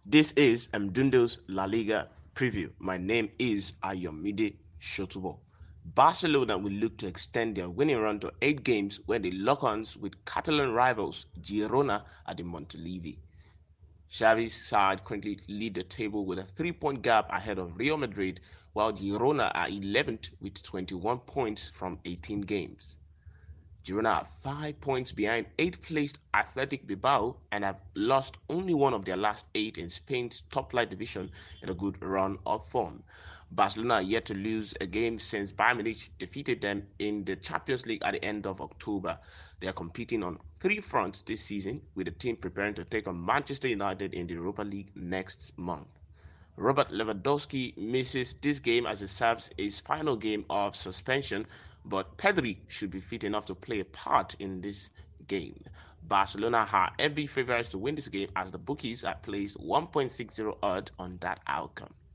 This is Mdundo's La Liga preview. My name is Ayomide Shotubo. Barcelona will look to extend their winning run to 8 games when they lock arms with Catalan rivals Girona at the Montilivi. Xavi's side currently lead the table with a 3-point gap ahead of Real Madrid, while Girona are 11th with 21 points from 18 games. Girona are 5 points behind 8th placed Athletic Bilbao and have lost only one of their last 8 in Spain's top flight division in a good run of form. Barcelona are yet to lose a game since Bayern Munich defeated them in the Champions League at the end of October. They are competing on 3 fronts this season, with the team preparing to take on Manchester United in the Europa League next month. Robert Lewandowski misses this game as it serves his final game of suspension, but Pedri should be fit enough to play a part in this game. Barcelona are every favourites to win this game as the bookies are placed 1.60 odd on that outcome.